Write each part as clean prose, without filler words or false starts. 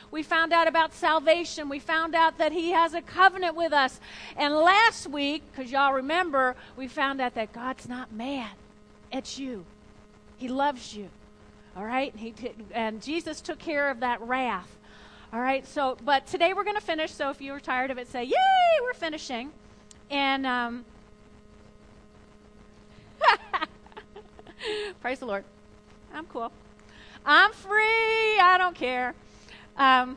We found out about salvation. We found out that he has a covenant with us. And last week, because y'all remember, we found out that God's not mad at you. He loves you. All right? And Jesus took care of that wrath. All right? So, but today we're going to finish. So if you were tired of it, say, yay, we're finishing. And praise the Lord. I'm cool. I'm free. I don't care. But I'm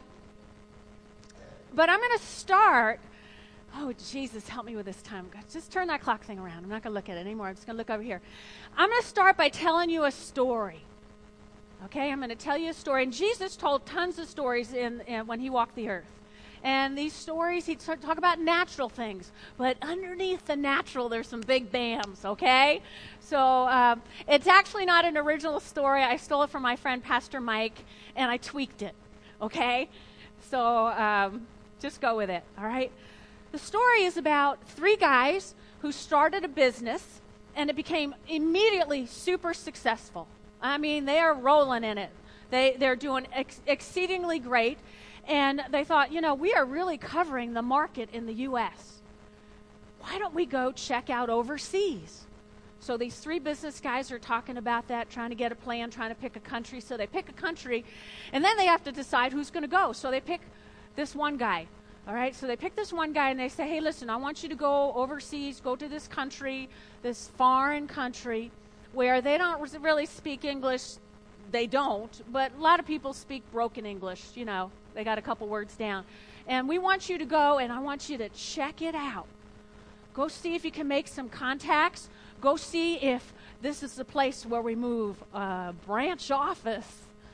going to start. Oh, Jesus, help me with this time. Just turn that clock thing around. I'm not going to look at it anymore. I'm just going to look over here. I'm going to start by telling you a story. Okay, I'm going to tell you a story. And Jesus told tons of stories when he walked the earth. And these stories, he'd talk about natural things. But underneath the natural, there's some big bams, okay? So it's actually not an original story. I stole it from my friend, Pastor Mike, and I tweaked it, okay? So just go with it, all right? The story is about 3 guys who started a business, and it became immediately super successful. I mean, they are rolling in it. They're doing exceedingly great. And they thought, we are really covering the market in the U.S. Why don't we go check out overseas? So these 3 business guys are talking about that, trying to get a plan, trying to pick a country. So they pick a country, and then they have to decide who's going to go. So they pick this one guy. All right, so they pick this one guy, and they say, hey, listen, I want you to go overseas, go to this country, this foreign country, where they don't really speak English. They don't, but a lot of people speak broken English, They got a couple words down. And we want you to go, and I want you to check it out. Go see if you can make some contacts. Go see if this is the place where we move a branch office.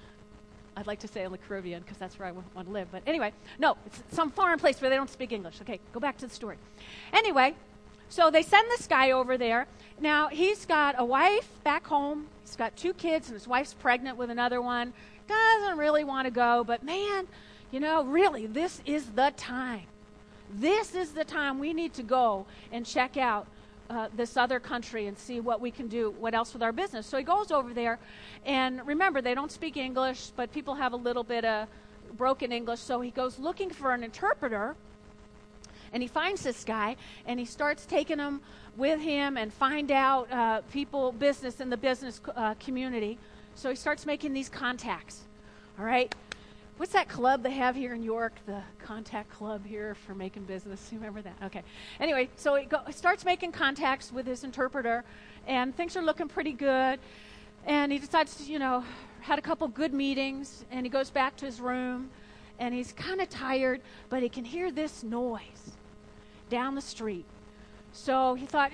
I'd like to say in the Caribbean, because that's where I want to live. But anyway, no, it's some foreign place where they don't speak English. Okay, go back to the story. Anyway, so they send this guy over there. Now, he's got a wife back home. He's got 2 kids, and his wife's pregnant with another one. Doesn't really want to go, but man, really, this is the time. This is the time we need to go and check out this other country and see what we can do, what else with our business. So he goes over there, and remember, they don't speak English, but people have a little bit of broken English, so he goes looking for an interpreter, and he finds this guy, and he starts taking him with him and find out business in the business community. So he starts making these contacts, all right? What's that club they have here in York, the contact club here for making business? You remember that? Okay. Anyway, so he starts making contacts with his interpreter, and things are looking pretty good. And he decides to, had a couple good meetings, and he goes back to his room, and he's kind of tired, but he can hear this noise down the street. So he thought,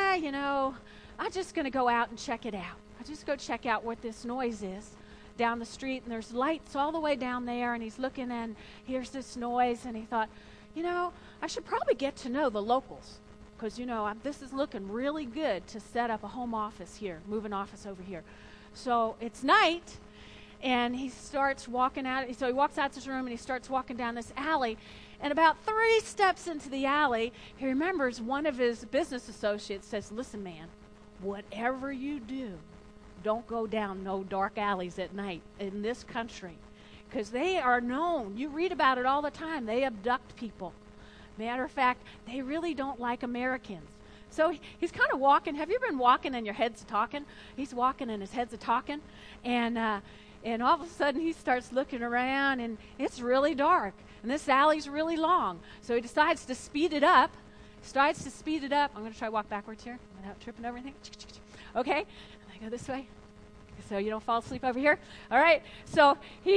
I'm just going to go out and check it out. I'll just go check out what this noise is down the street. And there's lights all the way down there. And he's looking and hears this noise. And he thought, I should probably get to know the locals. Because, this is looking really good to set up a home office here, move an office over here. So it's night. And he starts walking out. So he walks out to his room and he starts walking down this alley. And about 3 steps into the alley, he remembers one of his business associates says, listen, man, whatever you do, don't go down no dark alleys at night in this country. Because they are known. You read about it all the time. They abduct people. Matter of fact, they really don't like Americans. So he's kind of walking. Have you been walking and your head's talking? He's walking and his head's talking. And all of a sudden he starts looking around and it's really dark. And this alley's really long. So he decides to speed it up. I'm going to try to walk backwards here without tripping over anything. Okay? And I go this way. So you don't fall asleep over here. All right? So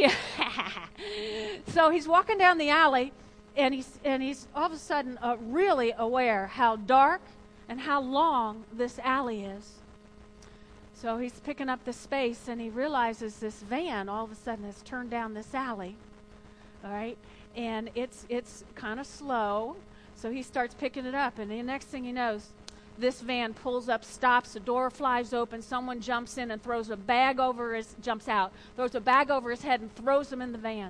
he's walking down the alley, and he's all of a sudden really aware how dark and how long this alley is. So he's picking up the space, and he realizes this van all of a sudden has turned down this alley. All right? And it's kind of slow. So he starts picking it up, and the next thing he knows, this van pulls up, stops, the door flies open, someone jumps in and throws a bag over his head and throws him in the van.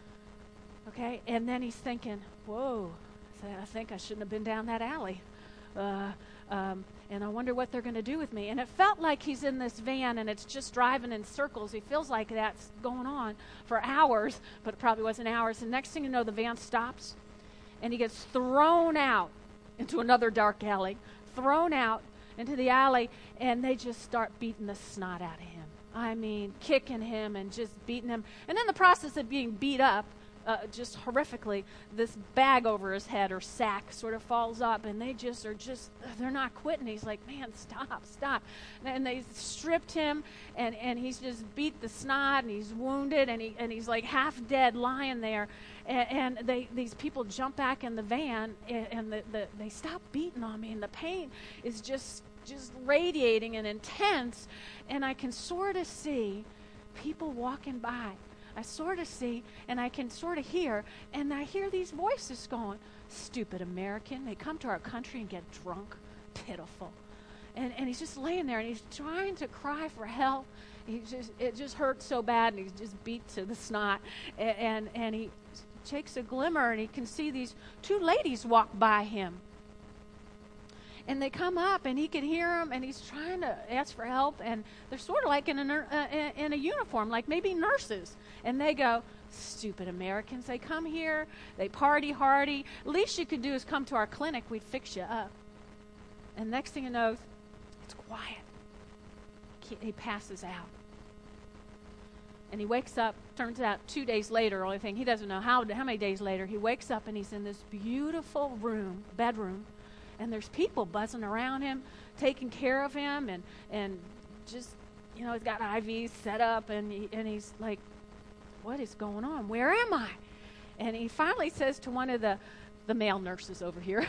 Okay, and then he's thinking, whoa, I think I shouldn't have been down that alley. and I wonder what they're going to do with me. And it felt like he's in this van and it's just driving in circles. He feels like that's going on for hours, but it probably wasn't hours. And next thing you know, the van stops and he gets thrown out into another dark alley, thrown out into the alley, and they just start beating the snot out of him. I mean, kicking him and just beating him. And in the process of being beat up, just horrifically, this bag over his head or sack sort of falls up, and they're not quitting. He's like, man, stop. And they stripped him, and he's just beat the snot, and he's wounded, and he's like half dead lying there. And these people jump back in the van, and they stop beating on me, and the pain is just radiating and intense, and I can sort of see people walking by. I sort of see, and I can sort of hear, and I hear these voices going, stupid American, they come to our country and get drunk, pitiful. And he's just laying there, and he's trying to cry for help. It just hurts so bad, and he's just beat to the snot. And he takes a glimmer, and he can see these two ladies walk by him. And they come up, and he can hear them, and he's trying to ask for help, and they're sort of like in a uniform, like maybe nurses. And they go, stupid Americans, they come here, they party hardy. Least you could do is come to our clinic, we'd fix you up. And next thing you know, it's quiet. He passes out. And he wakes up, turns out 2 days later, only thing, he doesn't know how many days later, he wakes up and he's in this beautiful bedroom, and there's people buzzing around him, taking care of him, and just, he's got IVs set up, and he's like, what is going on? Where am I? And he finally says to one of the male nurses over here,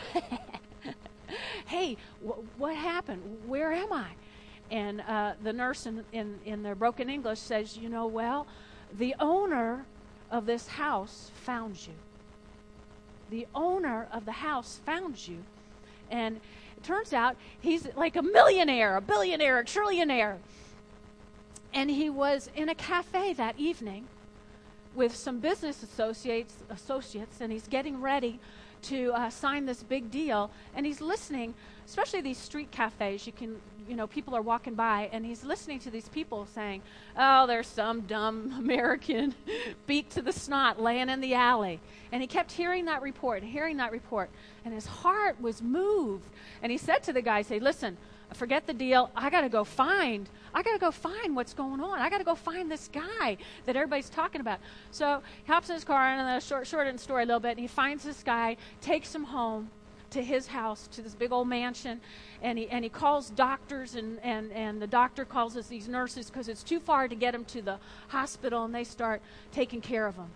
hey, what happened? Where am I? And the nurse in their broken English says, well, the owner of this house found you. The owner of the house found you. And it turns out he's like a millionaire, a billionaire, a trillionaire. And he was in a cafe that evening with some business associates, and he's getting ready to sign this big deal. And he's listening, especially these street cafes, people are walking by, and he's listening to these people saying, oh, there's some dumb American beat to the snot laying in the alley. And he kept hearing that report, and his heart was moved. And he said to the guy, listen, forget the deal. I got to go find what's going on. I got to go find this guy that everybody's talking about. So he hops in his car, and then shorten the story a little bit, and he finds this guy, takes him home to his house, to this big old mansion, and he calls doctors, and the doctor calls us these nurses because it's too far to get him to the hospital, and they start taking care of him,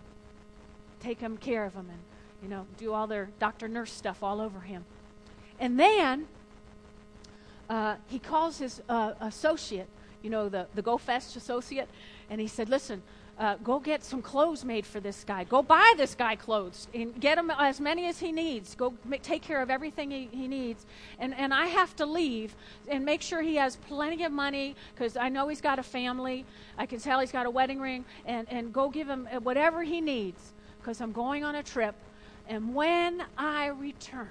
and do all their doctor-nurse stuff all over him. And then he calls his associate, the GoFest associate, and he said, listen, go get some clothes made for this guy. Go buy this guy clothes and get him as many as he needs. Go take care of everything he needs. And I have to leave and make sure he has plenty of money because I know he's got a family. I can tell he's got a wedding ring. And go give him whatever he needs because I'm going on a trip. And when I return,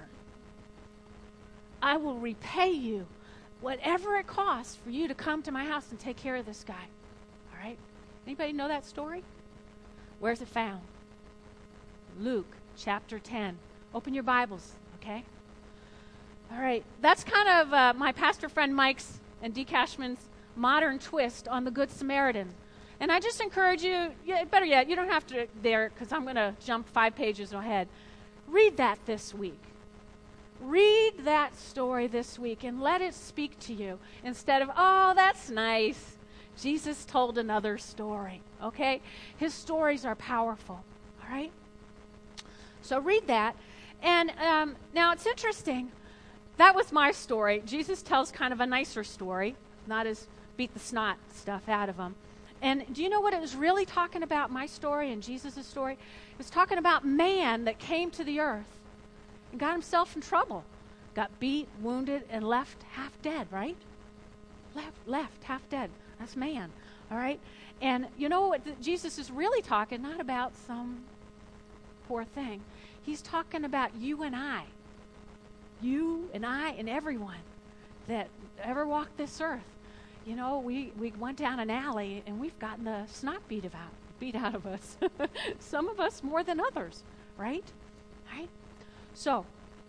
I will repay you whatever it costs for you to come to my house and take care of this guy. All right? Anybody know that story? Where's it found? Luke chapter 10. Open your Bibles, okay? All right. That's kind of my pastor friend Mike's and Dee Cashman's modern twist on the Good Samaritan. And I just encourage you, better yet, you don't have to there because I'm going to jump 5 pages ahead. Read that this week. Read that story this week and let it speak to you instead of, oh, that's nice. Jesus told another story, okay? His stories are powerful, all right? So read that. And now it's interesting. That was my story. Jesus tells kind of a nicer story, not as beat the snot stuff out of him. And do you know what it was really talking about, my story and Jesus' story? It was talking about man that came to the earth and got himself in trouble. Got beat, wounded, and left half dead, right? Left half dead. That's man, all right? And you know what Jesus is really talking, not about some poor thing. He's talking about you and I. You and I and everyone that ever walked this earth. You know, we went down an alley and we've gotten the snot beat out of us. Some of us more than others, right? Right? So,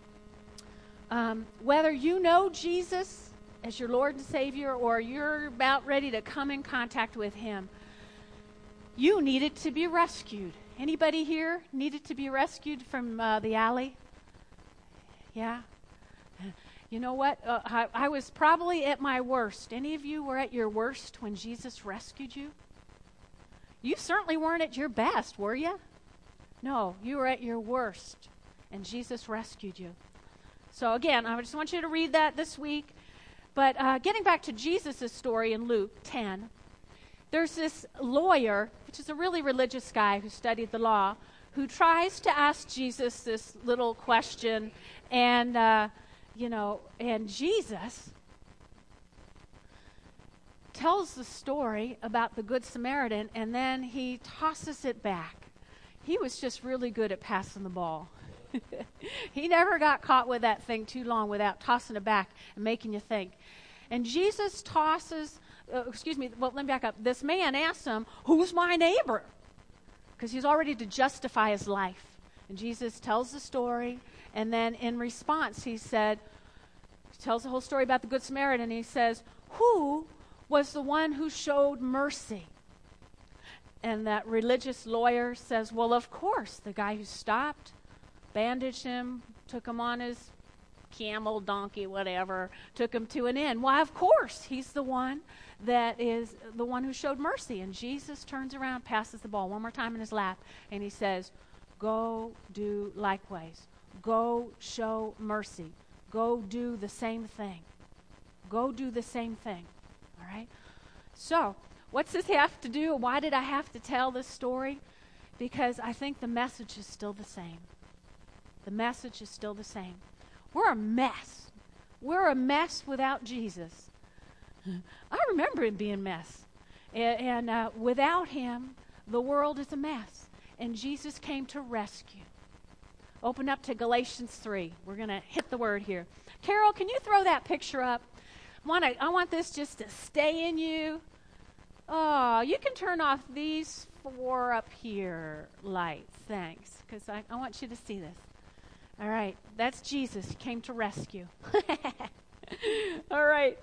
whether you know Jesus as your Lord and Savior or you're about ready to come in contact with him, you needed to be rescued. Anybody here needed to be rescued from the alley? Yeah? You know what? I was probably at my worst. Any of you were at your worst when Jesus rescued you? You certainly weren't at your best, were you? No, you were at your worst, and Jesus rescued you. So again, I just want you to read that this week. But getting back to Jesus' story in Luke 10, there's this lawyer, which is a really religious guy who studied the law, who tries to ask Jesus this little question, and and Jesus tells the story about the Good Samaritan, and then he tosses it back. He was just really good at passing the ball. He never got caught with that thing too long without tossing it back and making you think. And Jesus let me back up. This man asks him, who's my neighbor? Because he's already to justify his life. And Jesus tells the story, and then in response he tells the whole story about the Good Samaritan, and he says, who was the one who showed mercy? And that religious lawyer says, well, of course, the guy who stopped, bandaged him, took him on his camel, donkey, whatever, took him to an inn. Why, of course, he's the one that is the one who showed mercy. And Jesus turns around, passes the ball one more time in his lap, and he says, go do likewise. Go show mercy. Go do the same thing. Go do the same thing. All right? So, what's this have to do? Why did I have to tell this story? Because I think the message is still the same. The message is still the same. We're a mess. We're a mess without Jesus. I remember him being a mess. And without him, the world is a mess. And Jesus came to rescue. Open up to Galatians 3. We're going to hit the word here. Carol, can you throw that picture up? I want this just to stay in you. Oh, you can turn off these 4 up here lights. Thanks. Because I want you to see this. All right. That's Jesus. He came to rescue. All right.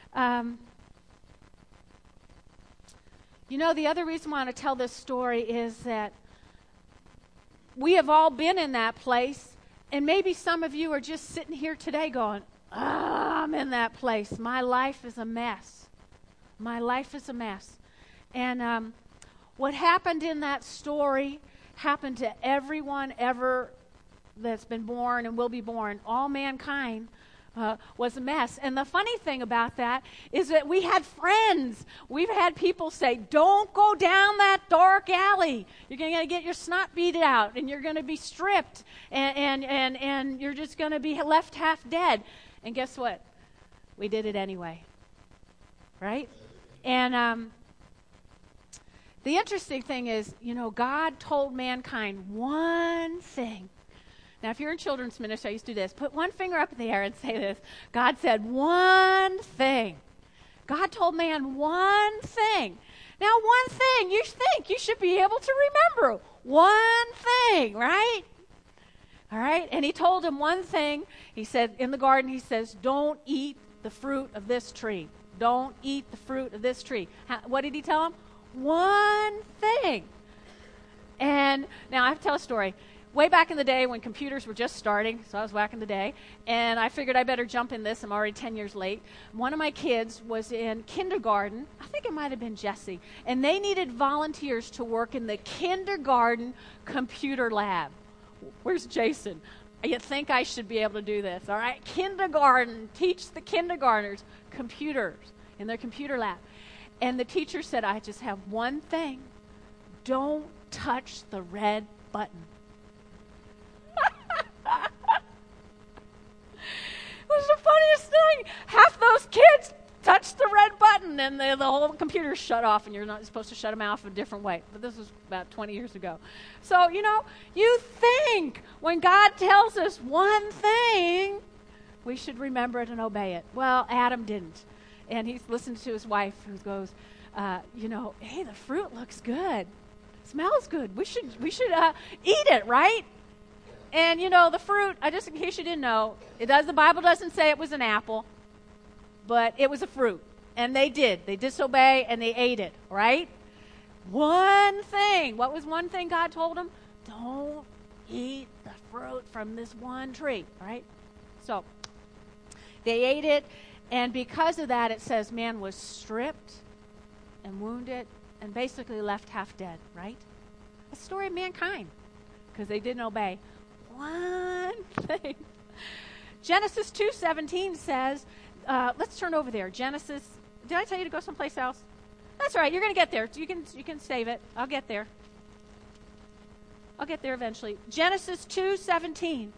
The other reason I want to tell this story is that we have all been in that place, and maybe some of you are just sitting here today going, I'm in that place. My life is a mess. My life is a mess. And what happened in that story happened to everyone ever that's been born and will be born. All mankind was a mess. And the funny thing about that is that we had friends. We've had people say, don't go down that dark alley. You're going to get your snot beat out, and you're going to be stripped, and you're just going to be left half dead. And guess what? We did it anyway. Right? And the interesting thing is, God told mankind one thing. Now, if you're in children's ministry, I used to do this. Put one finger up in the air and say this. God said one thing. God told man one thing. Now, one thing, you think you should be able to remember. One thing, right? All right? And he told him one thing. He said, in the garden, he says, don't eat the fruit of this tree. Don't eat the fruit of this tree. What did he tell him? One thing. And now I have to tell a story. Way back in the day when computers were just starting, so I was back in the day, and I figured I better jump in this. I'm already 10 years late. One of my kids was in kindergarten. I think it might have been Jesse. And they needed volunteers to work in the kindergarten computer lab. Where's Jason? You think I should be able to do this, all right? Kindergarten, teach the kindergartners computers in their computer lab. And the teacher said, I just have one thing. Don't touch the red button. It was the funniest thing. Half those kids touched the red button, and the whole computer shut off, and you're not supposed to shut them off a different way. But this was about 20 years ago. So, you think when God tells us one thing, We should remember it and obey it. Well, Adam didn't. And he listened to his wife who goes, hey, the fruit looks good. Smells good. We should eat it, right? And, the fruit, just in case you didn't know, the Bible doesn't say it was an apple, but it was a fruit. And they did. They disobeyed and they ate it, right? One thing. What was one thing God told them? Don't eat the fruit from this one tree, right? So they ate it, and because of that, it says man was stripped and wounded and basically left half dead, right? A story of mankind, because they didn't obey one thing. Genesis 2:17 says, let's turn over there. Genesis, did I tell you to go someplace else? That's all right. You're going to get there. You can save it. I'll get there. I'll get there eventually. Genesis 2:17.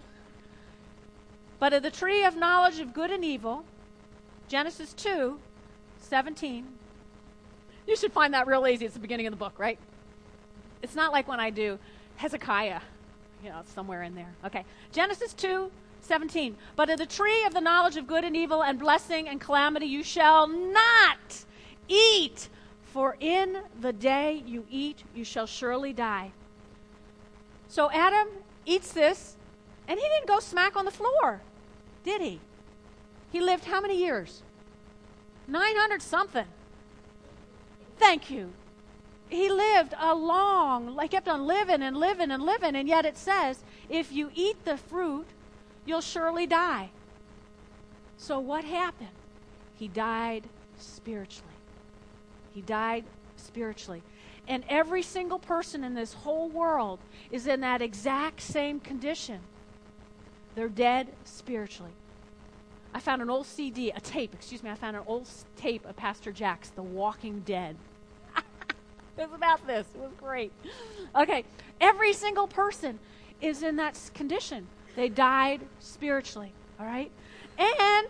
But of the tree of knowledge of good and evil, Genesis 2:17. You should find that real easy. It's the beginning of the book, right? It's not like when I do Hezekiah. It's somewhere in there. Okay. Genesis 2:17. But of the tree of the knowledge of good and evil and blessing and calamity you shall not eat, for in the day you eat, you shall surely die. So Adam eats this, and he didn't go smack on the floor, did he? He lived how many years? 900 something. Thank you. He lived kept on living and living and living, and yet it says, if you eat the fruit, you'll surely die. So what happened? He died spiritually. He died spiritually. And every single person in this whole world is in that exact same condition. They're dead spiritually. I found an old I found an old tape of Pastor Jack's The Walking Dead. It was about this. It was great. Okay, every single person is in that condition. They died spiritually, all right? And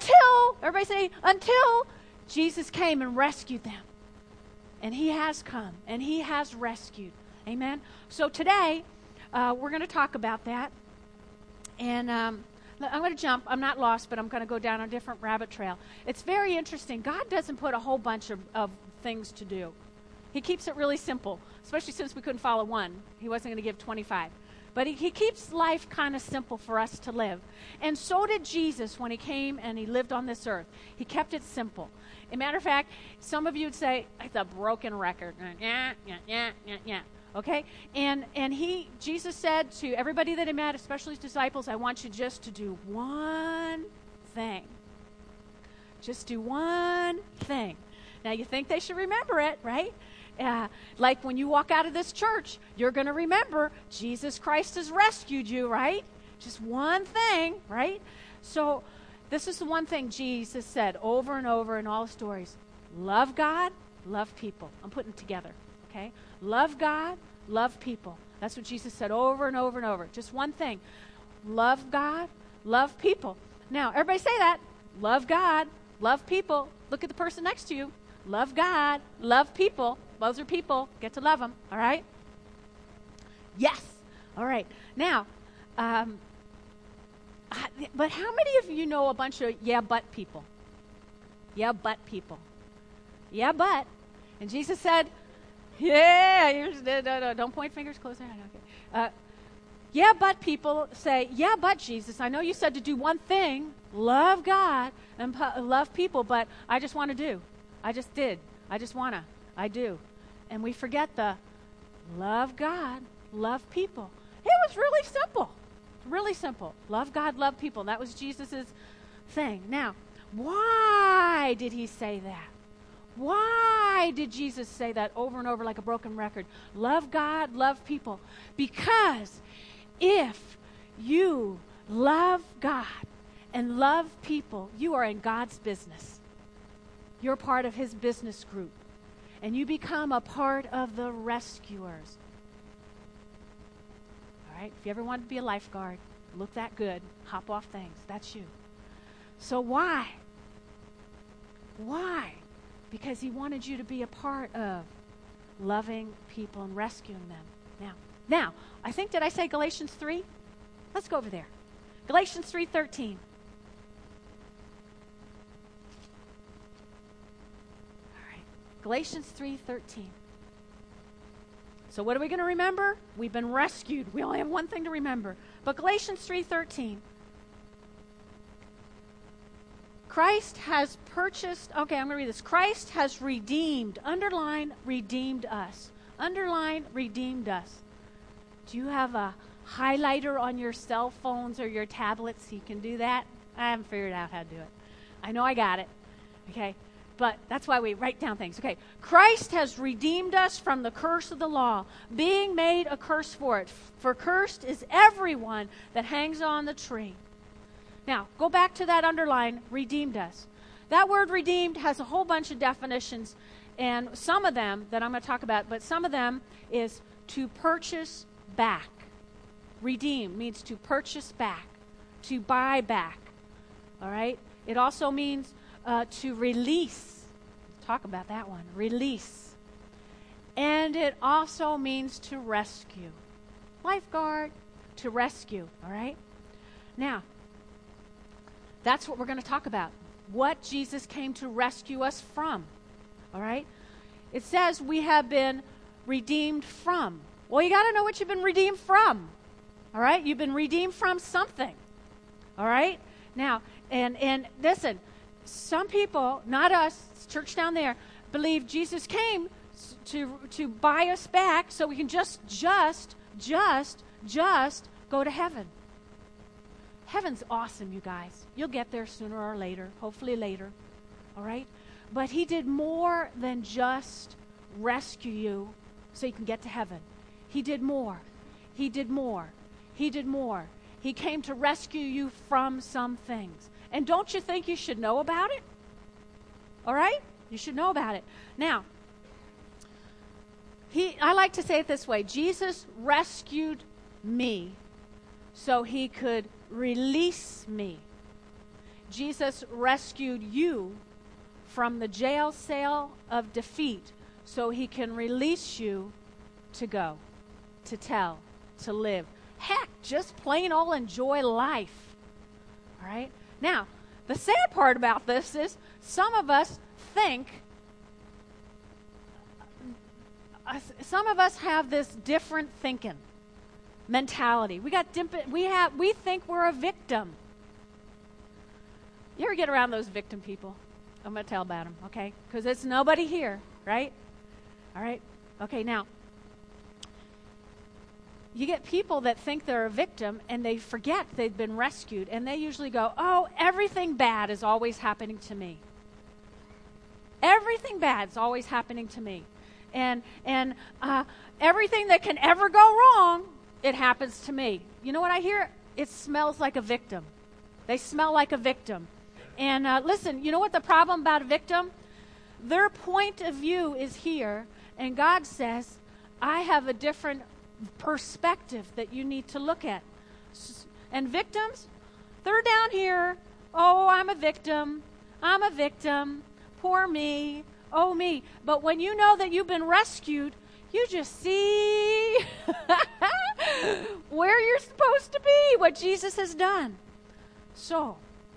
until Jesus came and rescued them. And he has come, and he has rescued. Amen? So today, we're going to talk about that. And I'm going to jump. I'm not lost, but I'm going to go down a different rabbit trail. It's very interesting. God doesn't put a whole bunch of things to do. He keeps it really simple, especially since we couldn't follow one. He wasn't going to give 25. But he keeps life kind of simple for us to live. And so did Jesus when he came and he lived on this earth. He kept it simple. As a matter of fact, some of you would say, it's a broken record. Okay? And Jesus said to everybody that he met, especially his disciples, I want you just to do one thing. Just do one thing. Now, you think they should remember it, right? Like when you walk out of this church, you're going to remember Jesus Christ has rescued you, right? Just one thing, right? So this is the one thing Jesus said over and over in all the stories. Love God, love people. I'm putting it together, okay? Love God, love people. That's what Jesus said over and over and over. Just one thing. Love God, love people. Now, everybody say that. Love God, love people. Look at the person next to you. Love God, love people. Those are people. Get to love them. All right? Yes. All right. Now, but how many of you know a bunch of yeah, but people? Yeah, but people. Yeah, but. And Jesus said, no, don't point fingers, close your head. Okay. Yeah, but people say, yeah, but Jesus, I know you said to do one thing, love God and love people, but I just want to do. I just did. I just want to. I do. And we forget the love God, love people. It was really simple. Really simple. Love God, love people. That was Jesus' thing. Now, why did he say that? Why did Jesus say that over and over like a broken record? Love God, love people. Because if you love God and love people, you are in God's business. You're part of his business group. And you become a part of the rescuers. All right? If you ever wanted to be a lifeguard, look that good, hop off things. That's you. So why? Why? Because he wanted you to be a part of loving people and rescuing them. Now, I think, did I say Galatians 3? Let's go over there. Galatians 3:13. Galatians 3:13. So what are we going to remember? We've been rescued. We only have one thing to remember. But Galatians 3:13. Christ has purchased, okay, I'm going to read this. Christ has redeemed, underline, redeemed us. Underline, redeemed us. Do you have a highlighter on your cell phones or your tablets? You can do that. I haven't figured out how to do it. I know I got it. Okay. But that's why we write down things. Okay. Christ has redeemed us from the curse of the law, being made a curse for it. For cursed is everyone that hangs on the tree. Now, go back to that underline, redeemed us. That word redeemed has a whole bunch of definitions, and some of them that I'm going to talk about, but some of them is to purchase back. Redeem means to purchase back, to buy back. All right? It also means to release. Let's talk about that one. Release. And it also means to rescue. Lifeguard, to rescue. All right? Now, that's what we're going to talk about. What Jesus came to rescue us from. All right? It says we have been redeemed from. Well, you got to know what you've been redeemed from. All right? You've been redeemed from something. All right? Now, and listen, some people, not us, church down there, believe Jesus came to buy us back so we can just go to heaven. Heaven's awesome, you guys. You'll get there sooner or later, hopefully later. All right? But he did more than just rescue you so you can get to heaven. He did more. He did more. He did more. He came to rescue you from some things. And don't you think you should know about it? All right? You should know about it. Now, I like to say it this way. Jesus rescued me so he could release me. Jesus rescued you from the jail cell of defeat so he can release you to go, to tell, to live. Heck, just plain old enjoy life. All right? Now, the sad part about this is some of us have this different thinking mentality. We think we're a victim. You ever get around those victim people? I'm going to tell about them, okay? Because it's nobody here, right? All right? Okay, now, you get people that think they're a victim and they forget they've been rescued, and they usually go, oh, everything bad is always happening to me. Everything bad is always happening to me. And everything that can ever go wrong, it happens to me. You know what I hear? It smells like a victim. They smell like a victim. And listen, you know what the problem about a victim? Their point of view is here, and God says, I have a different perspective that you need to look at. And victims, they're down here. Oh, I'm a victim. I'm a victim. Poor me. Oh, me. But when you know that you've been rescued, you just see where you're supposed to be, what Jesus has done. So,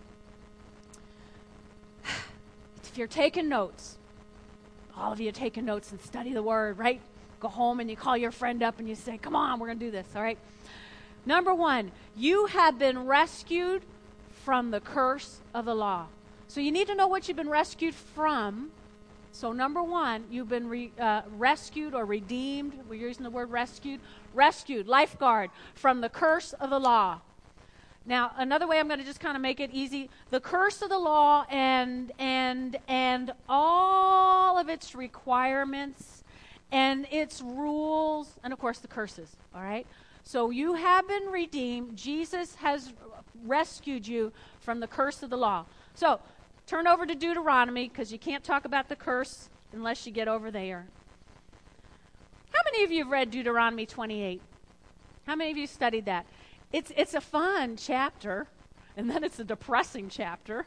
if you're taking notes, all of you are taking notes and study the Word, right? Go home and you call your friend up and you say, come on, we're going to do this, all right? Number one, you have been rescued from the curse of the law. So you need to know what you've been rescued from. So number one, you've been rescued or redeemed. We're using the word rescued. Rescued, lifeguard, from the curse of the law. Now, another way I'm going to just kind of make it easy. The curse of the law and all of its requirements and its rules, and of course the curses, all right? So you have been redeemed. Jesus has rescued you from the curse of the law. So turn over to Deuteronomy, because you can't talk about the curse unless you get over there. How many of you have read Deuteronomy 28? How many of you studied that? It's a fun chapter, and then it's a depressing chapter.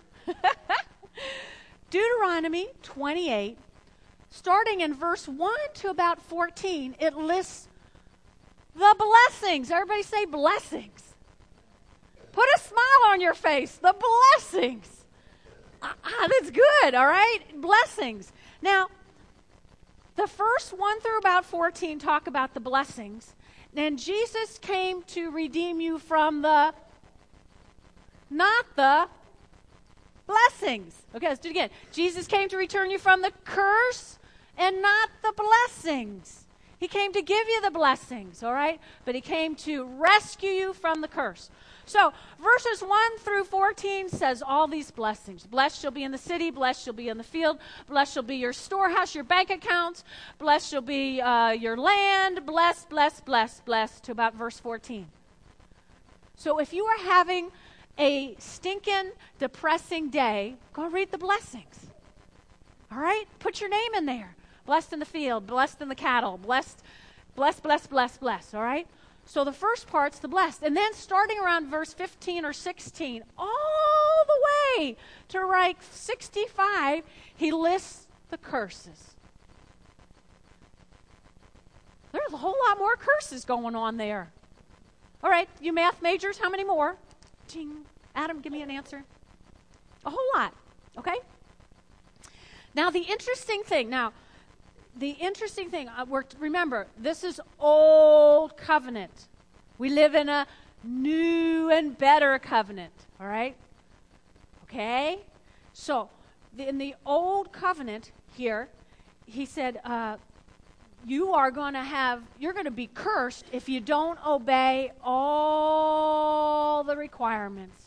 Deuteronomy 28, starting in verse 1 to about 14, it lists the blessings. Everybody say blessings. Put a smile on your face. The blessings. That's good, all right? Blessings. Now, the first 1 through about 14 talk about the blessings. And Jesus came to redeem you from the, not the blessings. Okay, let's do it again. Jesus came to return you from the curse and not the blessings. He came to give you the blessings, all right? But he came to rescue you from the curse. So, verses 1 through 14 says all these blessings. Blessed shall be in the city, blessed shall be in the field, blessed shall be your storehouse, your bank accounts, blessed shall be your land, blessed, blessed, blessed, blessed, to about verse 14. So if you are having a stinking, depressing day, go read the blessings. All right? Put your name in there. Blessed in the field, blessed in the cattle, blessed, blessed, blessed, blessed, blessed, all right? So the first part's the blessed. And then starting around verse 15 or 16, all the way to like 65, he lists the curses. There's a whole lot more curses going on there. All right, you math majors, how many more? Ching. Adam, give me an answer. A whole lot, okay? Now, the interesting thing, remember, this is old covenant. We live in a new and better covenant, all right? Okay? So, in the old covenant here, he said, you're going to be cursed if you don't obey all the requirements,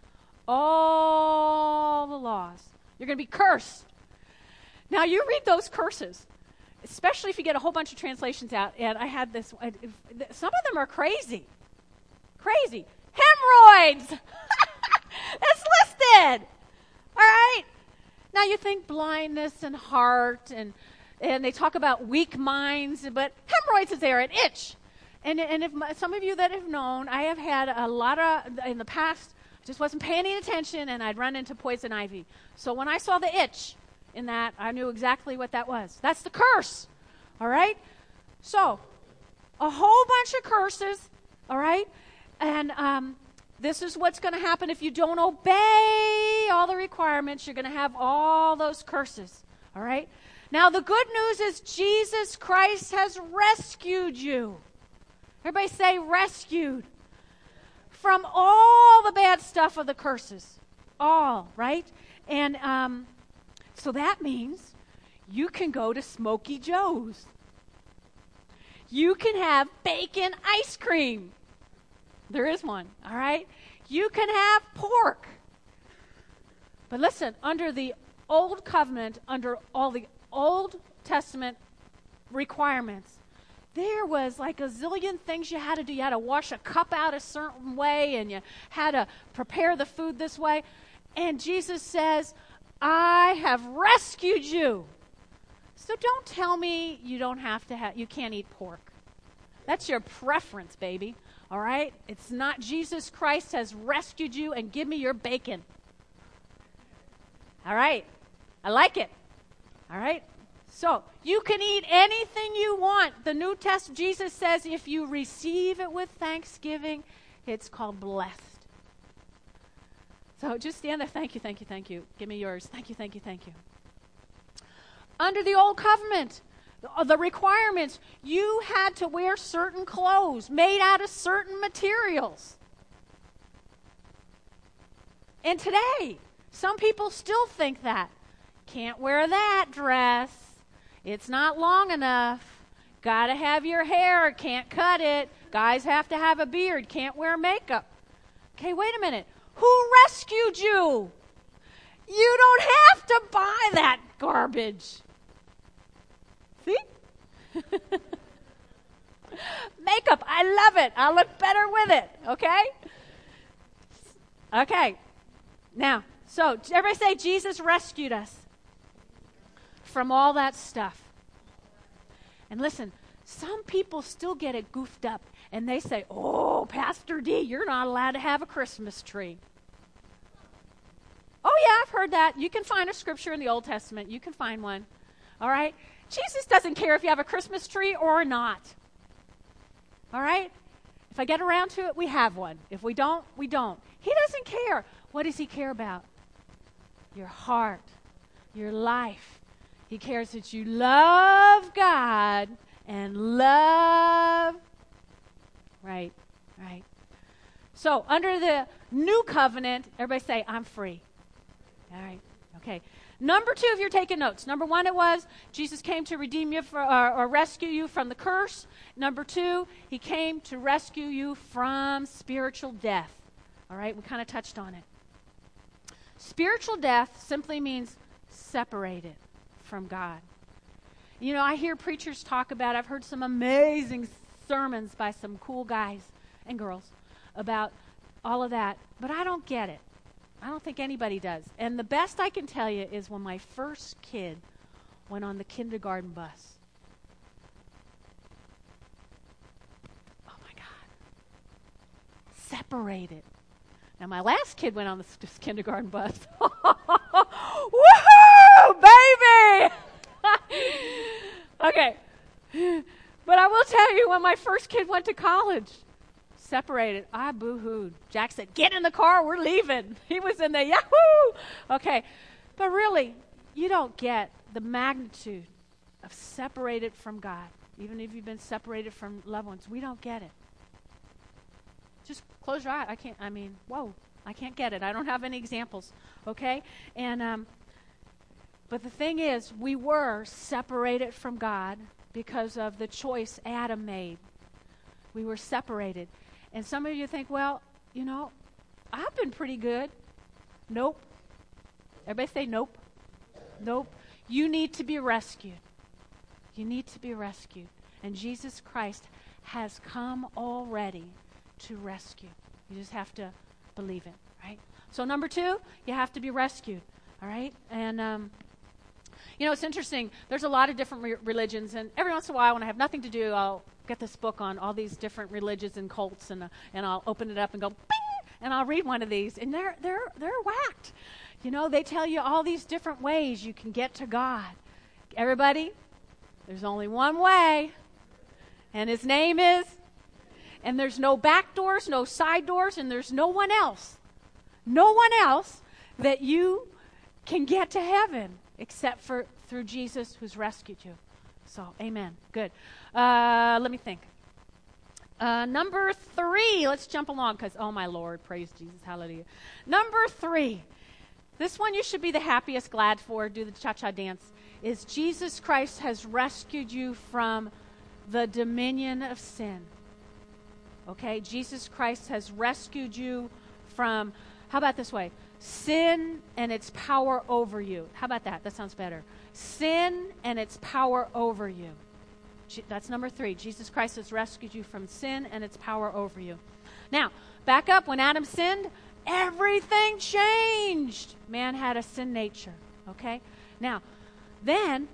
all the laws. You're going to be cursed. Now, you read those curses, especially if you get a whole bunch of translations out, and I had this, some of them are crazy. Crazy. Hemorrhoids! It's listed! All right? Now, you think blindness and heart, and they talk about weak minds, but hemorrhoids is there, an itch. And if some of you that have known, I have had a lot of, in the past, just wasn't paying any attention, and I'd run into poison ivy. So when I saw the itch in that, I knew exactly what that was. That's the curse. All right? So, a whole bunch of curses, all right? And this is what's going to happen if you don't obey all the requirements. You're going to have all those curses, all right? Now, the good news is Jesus Christ has rescued you. Everybody say rescued. From all the bad stuff of the curses. All, right? And so that means you can go to Smokey Joe's. You can have bacon ice cream. There is one, all right? You can have pork. But listen, under the Old Covenant, under all the Old Testament requirements, there was like a zillion things you had to do. You had to wash a cup out a certain way, and you had to prepare the food this way. And Jesus says, I have rescued you. So don't tell me you can't eat pork. That's your preference, baby. All right? It's not Jesus Christ has rescued you, and give me your bacon. All right? I like it. All right? So, you can eat anything you want. The New Testament, Jesus says, if you receive it with thanksgiving, it's called blessed. So, just stand there. Thank you, thank you, thank you. Give me yours. Thank you, thank you, thank you. Under the Old Covenant, the requirements, you had to wear certain clothes made out of certain materials. And today, some people still think that. Can't wear that dress. It's not long enough. Got to have your hair. Can't cut it. Guys have to have a beard. Can't wear makeup. Okay, wait a minute. Who rescued you? You don't have to buy that garbage. See? Makeup, I love it. I look better with it, okay? Okay. Now, so everybody say Jesus rescued us from all that stuff. And listen, some people still get it goofed up, and they say, oh, Pastor D, you're not allowed to have a Christmas tree. Oh, yeah, I've heard that. You can find a scripture in the Old Testament. You can find one. All right? Jesus doesn't care if you have a Christmas tree or not. All right? If I get around to it, we have one. If we don't, we don't. He doesn't care. What does he care about? Your heart, your life, He cares that you love God and love. Right. So, under the new covenant, everybody say, I'm free. All right. Okay. Number 2, if you're taking notes. Number 1, it was Jesus came to redeem you or rescue you from the curse. Number 2, he came to rescue you from spiritual death. All right. We kind of touched on it. Spiritual death simply means separated from God. You know, I hear preachers talk about, I've heard some amazing sermons by some cool guys and girls about all of that, but I don't get it. I don't think anybody does. And the best I can tell you is when my first kid went on the kindergarten bus. Oh my God. Separated. Now my last kid went on this kindergarten bus. Woohoo, baby! Okay. But I will tell you, when my first kid went to college, separated, I boo-hooed. Jack said, get in the car, we're leaving. He was in there, yahoo! Okay. But really, you don't get the magnitude of separated from God. Even if you've been separated from loved ones, we don't get it. Just close your eye. I can't get it. I don't have any examples. Okay? And, but the thing is, we were separated from God because of the choice Adam made. We were separated. And some of you think, well, you know, I've been pretty good. Nope. Everybody say nope. Nope. You need to be rescued. You need to be rescued. And Jesus Christ has come already to rescue. You just have to believe it, right? So number 2, you have to be rescued, all right? And, you know, it's interesting. There's a lot of different religions, and every once in a while when I have nothing to do, I'll get this book on all these different religions and cults, and I'll open it up and go, bing, and I'll read one of these, and they're whacked. You know, they tell you all these different ways you can get to God. Everybody, there's only one way, and his name is, and there's no back doors, no side doors, and there's no one else that you can get to heaven except for through Jesus who's rescued you. So, amen. Good. Let me think. Number 3. Let's jump along because, oh my Lord, praise Jesus, hallelujah. Number 3. This one you should be the happiest, glad for. Do the cha-cha dance. Is Jesus Christ has rescued you from the dominion of sin. Okay? Jesus Christ has rescued you from, how about this way? Sin and its power over you. How about that? That sounds better. Sin and its power over you. That's number 3. Jesus Christ has rescued you from sin and its power over you. Now, back up. When Adam sinned, everything changed. Man had a sin nature. Okay? Now, then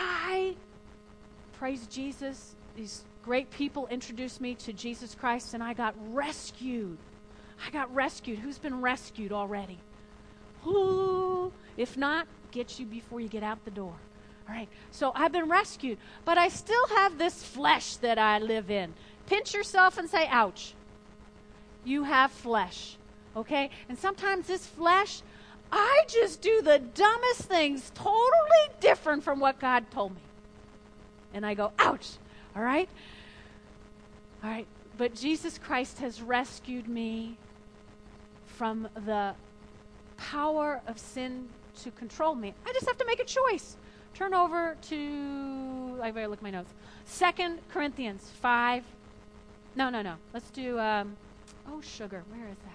praise Jesus, these great people introduced me to Jesus Christ, and I got rescued. Who's been rescued already? Ooh, if not, get you before you get out the door. All right, so I've been rescued, but I still have this flesh that I live in. Pinch yourself and say, ouch. You have flesh, okay? And sometimes this flesh, I just do the dumbest things, totally different from what God told me. And I go, ouch, all right? All right, but Jesus Christ has rescued me from the power of sin to control me. I just have to make a choice. Turn over to, I better look at my notes. 2 Corinthians 5. No. Let's do, sugar. Where is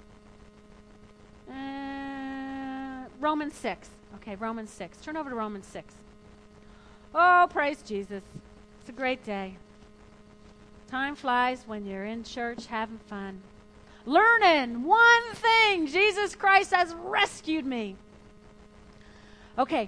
that? Romans 6. Okay, Romans 6. Turn over to Romans 6. Oh, praise Jesus. It's a great day. Time flies when you're in church having fun. Learning one thing. Jesus Christ has rescued me. Okay.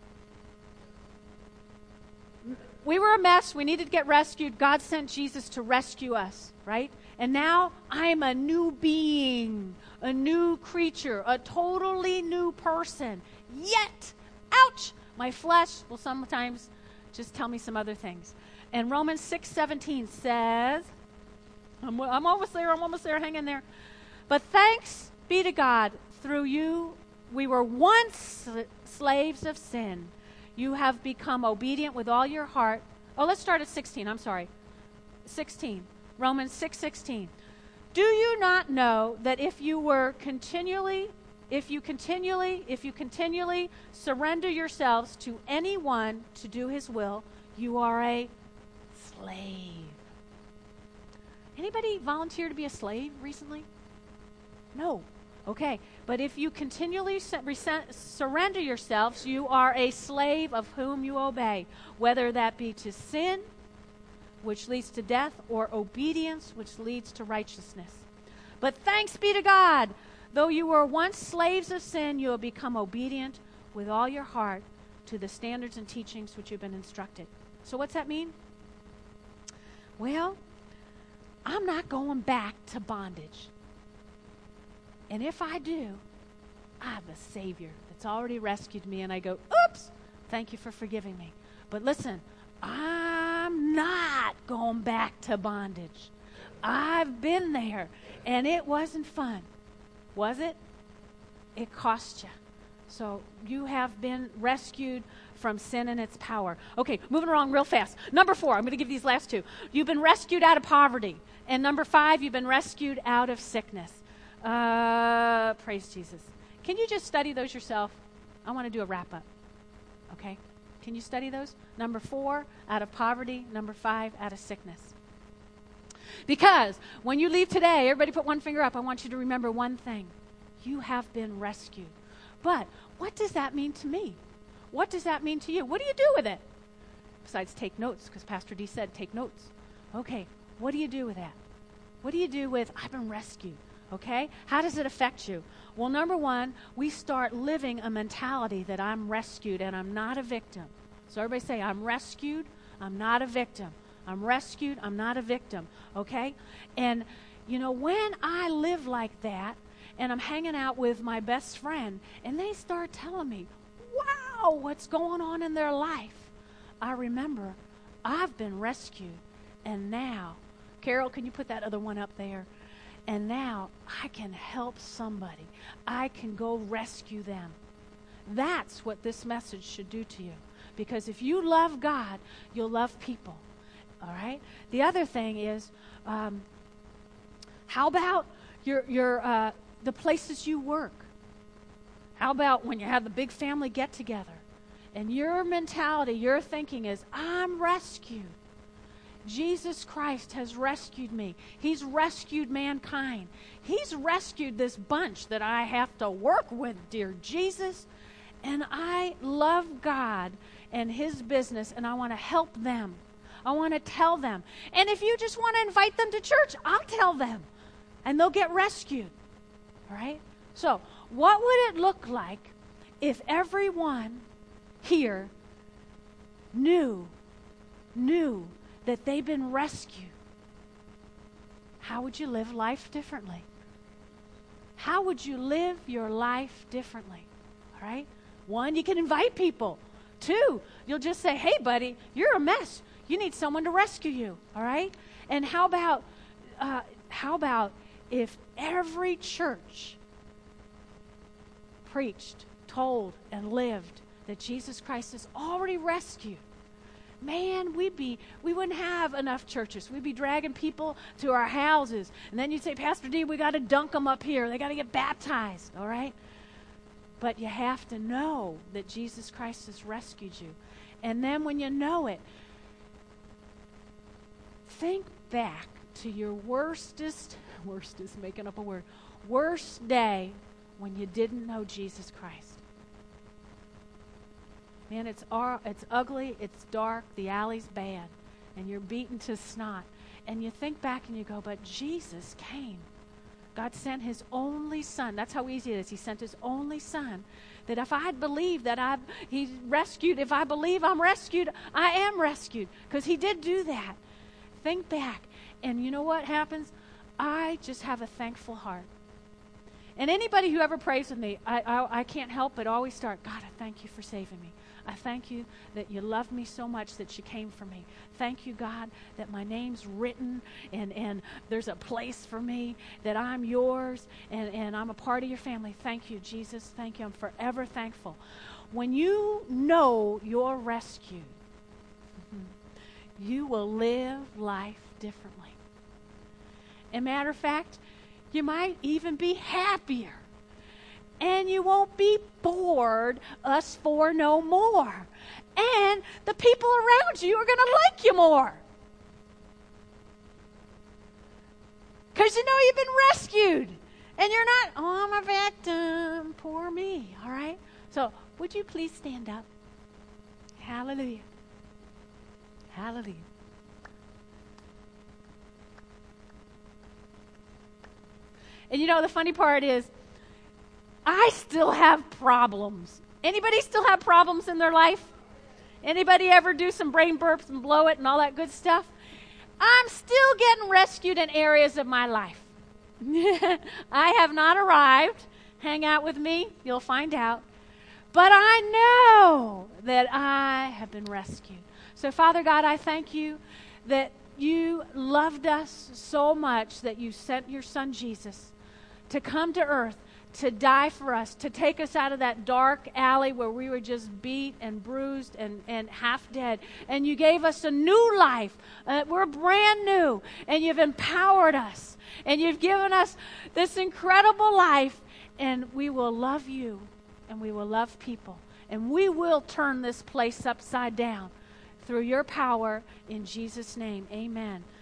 We were a mess. We needed to get rescued. God sent Jesus to rescue us, right? And now I'm a new being, a new creature, a totally new person. Yet, ouch, my flesh will sometimes just tell me some other things. And Romans 6:17 says, I'm almost there, hang in there. But thanks be to God, through you we were once slaves of sin, you have become obedient with all your heart. Oh, let's start at 16. I'm sorry. 16. Romans 6:16. Do you not know that if you continually surrender yourselves to anyone to do his will, you are a slave? Anybody volunteer to be a slave recently? No. Okay. But if you continually surrender yourselves, you are a slave of whom you obey, whether that be to sin, which leads to death, or obedience, which leads to righteousness. But thanks be to God, though you were once slaves of sin, you have become obedient with all your heart to the standards and teachings which you've been instructed. So what's that mean? Well, I'm not going back to bondage. And if I do, I have a Savior that's already rescued me, and I go, oops, thank you for forgiving me. But listen, I'm not going back to bondage. I've been there, and it wasn't fun. Was it? It cost you. So you have been rescued from sin and its power. Okay, moving along real fast. Number 4, I'm going to give these last two. You've been rescued out of poverty. And number 5, you've been rescued out of sickness. Praise Jesus. Can you just study those yourself? I want to do a wrap-up. Okay? Can you study those? Number 4, out of poverty. Number 5, out of sickness. Because when you leave today, everybody put one finger up. I want you to remember one thing. You have been rescued. But what does that mean to me? What does that mean to you? What do you do with it? Besides take notes, because Pastor D said take notes. Okay, what do you do with that? What do you do with, I've been rescued? Okay? How does it affect you? Well, number 1, we start living a mentality that I'm rescued and I'm not a victim. So everybody say, I'm rescued, I'm not a victim. I'm rescued, I'm not a victim. Okay? And, when I live like that, and I'm hanging out with my best friend, and they start telling me, wow, what's going on in their life, I remember I've been rescued. And now, Carol, can you put that other one up there? And now I can help somebody. I can go rescue them. That's what this message should do to you. Because if you love God, you'll love people. All right? The other thing is, how about the places you work? How about when you have the big family get-together? And your mentality, your thinking is, I'm rescued. Jesus Christ has rescued me. He's rescued mankind. He's rescued this bunch that I have to work with, dear Jesus. And I love God and His business, and I want to help them. I want to tell them. And if you just want to invite them to church, I'll tell them. And they'll get rescued. All right? So, what would it look like if everyone here knew that they've been rescued? How would you live life differently? How would you live your life differently? All right? 1, you can invite people. 2, you'll just say, hey, buddy, you're a mess. You need someone to rescue you. All right? And how about if every church preached, told, and lived that Jesus Christ has already rescued? Man, we wouldn't have enough churches. We'd be dragging people to our houses. And then you'd say, Pastor D, we got to dunk them up here. They got to get baptized, all right? But you have to know that Jesus Christ has rescued you. And then when you know it, think back to your worst is making up a word, worst day when you didn't know Jesus Christ. Man, it's ugly, it's dark, the alley's bad, and you're beaten to snot. And you think back and you go, but Jesus came. God sent His only Son. That's how easy it is. He sent His only Son. That if I believe that He's rescued, if I believe I'm rescued, I am rescued. Because He did do that. Think back. And you know what happens? I just have a thankful heart. And anybody who ever prays with me, I can't help but always start, God, I thank you for saving me. I thank you that you love me so much that you came for me. Thank you, God, that my name's written and there's a place for me, that I'm yours and I'm a part of your family. Thank you, Jesus. Thank you. I'm forever thankful. when you know you're rescued, you will live life differently. As a matter of fact, you might even be happier. And you won't be bored us four no more. And the people around you are going to like you more. Because you know you've been rescued. And you're not, oh, I'm a victim. Poor me. All right? So, would you please stand up? Hallelujah. Hallelujah. And you know, the funny part is, I still have problems. Anybody still have problems in their life? Anybody ever do some brain burps and blow it and all that good stuff? I'm still getting rescued in areas of my life. I have not arrived. Hang out with me, you'll find out. But I know that I have been rescued. So, Father God, I thank you that you loved us so much that you sent your son Jesus to come to earth, to die for us, to take us out of that dark alley where we were just beat and bruised and half dead. And you gave us a new life. We're brand new. And you've empowered us. And you've given us this incredible life. And we will love you. And we will love people. And we will turn this place upside down through your power. In Jesus' name, amen.